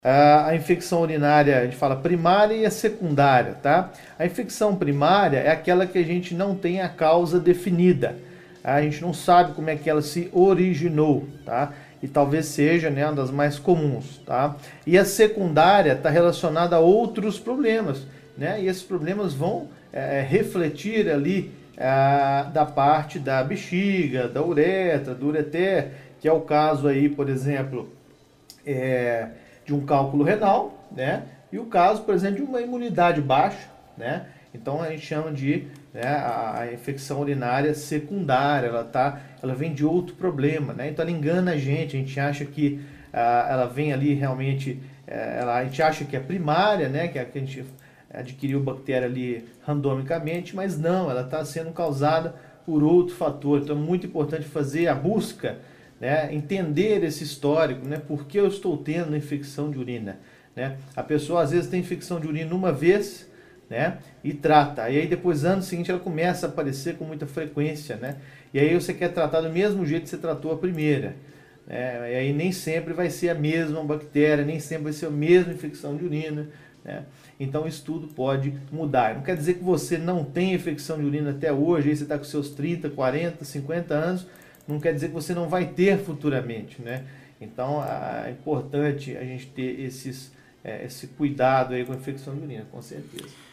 A infecção urinária, a gente fala primária e a secundária, tá? A infecção primária é aquela que a gente não tem a causa definida. A gente não sabe como é que ela se originou, tá? E talvez seja, né, uma das mais comuns, tá? E a secundária está relacionada a outros problemas, né? E esses problemas vão refletir ali da parte da bexiga, da uretra, do ureter, que é o caso aí, por exemplo, de um cálculo renal, né? E o caso, por exemplo, de uma imunidade baixa, né? Então a gente chama de, né, a infecção urinária secundária, ela vem de outro problema, né? Então ela engana a gente acha que ela vem ali realmente, a gente acha que é primária, né? Que a gente adquiriu bactéria ali randomicamente, mas não, ela está sendo causada por outro fator. Então é muito importante fazer a busca, né, entender esse histórico, né, por que eu estou tendo infecção de urina, né? A pessoa às vezes tem infecção de urina uma vez, né, e trata, e aí depois ano seguinte ela começa a aparecer com muita frequência, né? E aí você quer tratar do mesmo jeito que você tratou a primeira, né? E aí nem sempre vai ser a mesma bactéria, nem sempre vai ser a mesma infecção de urina, né? Então isso tudo pode mudar. Não quer dizer que você não tem infecção de urina até hoje, aí você está com seus 30, 40, 50 anos, não quer dizer que você não vai ter futuramente, né? Então é importante a gente ter esse cuidado aí com a infecção de urina, com certeza.